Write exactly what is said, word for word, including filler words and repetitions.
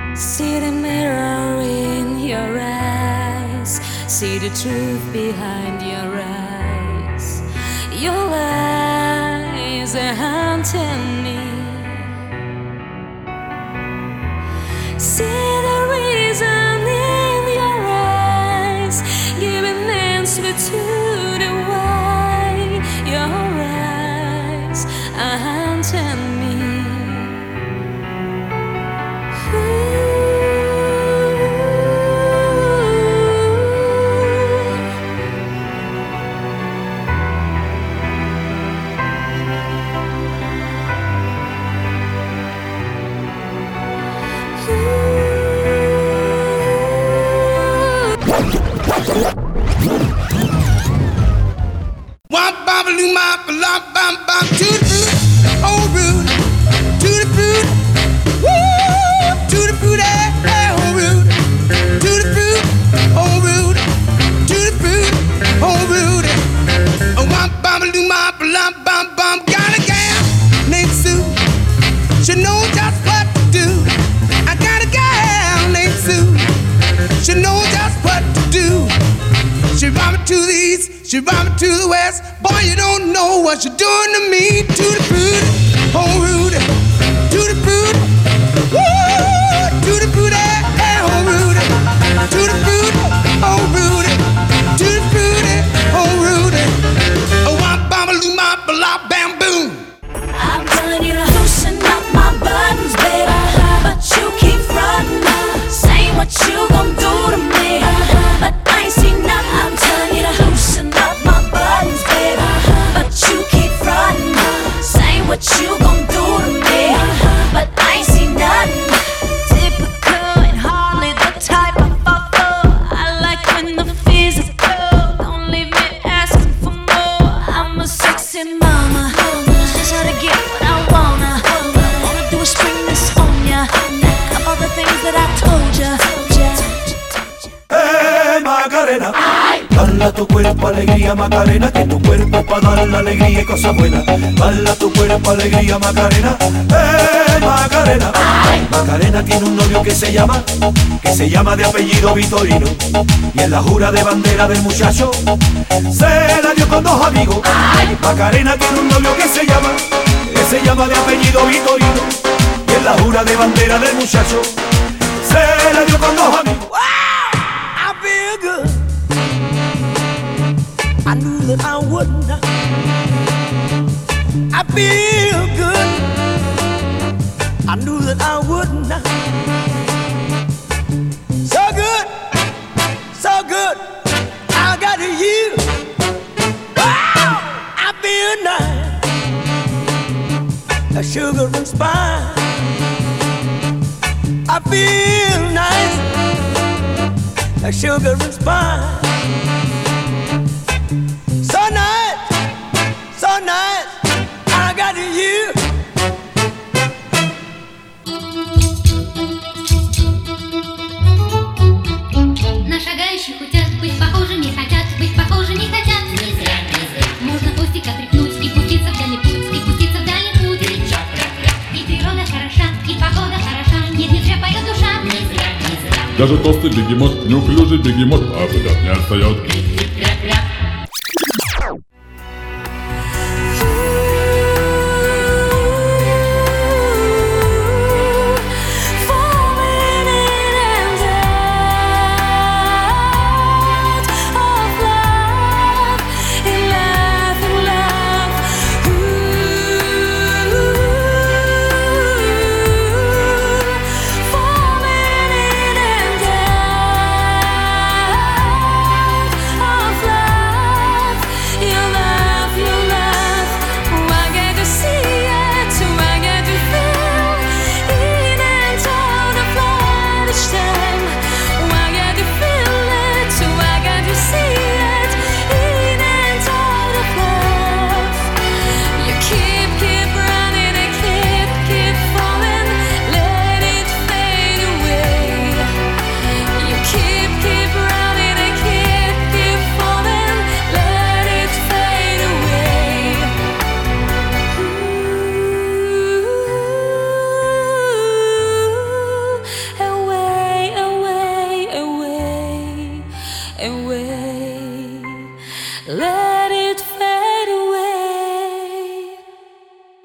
See the mirror in your eyes. See the truth behind your eyes. Your lies are haunting me. See the reason in your eyes, giving answer to the why. Your eyes are haunting me. Wop bobble mop lop bam bam to the fruit, oh rude, to the fruit, woo, to the fruit, eh, eh, oh rude, to the fruit, oh rude, to the fruit, oh rude. Oh wop bobble mop lop bam bam, got a gal named Sue, she knows just what to do. I got a gal named Sue, she knows just what to do. She brought me to the east, she brought me to the west. Boy, you don't know what you're doing to me. To the fruit, oh Rudy, to the fruit, woo, to the fruit, eh, eh, oh Rudy, to the fruit, oh Rudy, to the fruit, oh Rudy, oh wop bambaloo mop blah bam boom. I'm telling you to loosen up my buttons, baby, but you keep frontin', saying what you gon' do to me, but I ain't seen nothing. I'm telling you to loosen up my buttons, baby, but you keep frontin', saying what you gon' do to me, but I ain't seen nothing. Typical and hardly the type I fall for. I like when the physical, don't leave me asking for more. I'm a sexy mama, just how to get what I wanna. Wanna do is spring this on ya, of all the things that I told ya. ¡Eh, Macarena! Dala tu cuerpo alegría, Macarena, que tu cuerpo pa' dar la alegría y cosas buenas. Dala tu cuerpo alegría, Macarena. ¡Eh, Macarena! Macarena tiene un novio que se llama, que se llama de apellido Vitorino. Y en la jura de bandera del muchacho se la dio con dos amigos. Macarena tiene un novio que se llama, que se llama de apellido Vitorino. Y en la jura de bandera del muchacho se la dio con dos amigos. I feel good. I knew that I wouldn't. I feel good. I knew that I wouldn't. So good, so good. I got you. Wow, I feel nice. A sugar and spice. I feel nice. A sugar and spice. So nice, so nice, I got you. На шагающих хотят быть похожими, хотят быть похожими, хотят. Не зря, не зря. Можно хвостика тряхнуть и пуститься в дальний путь, и пуститься в дальний путь. И природа хороша, и погода хороша, нет, не зря поет душа. Не зря, не зря. Даже толстый бегемот, неуклюжий бегемот, а взгляд не отстает. Oh away. Let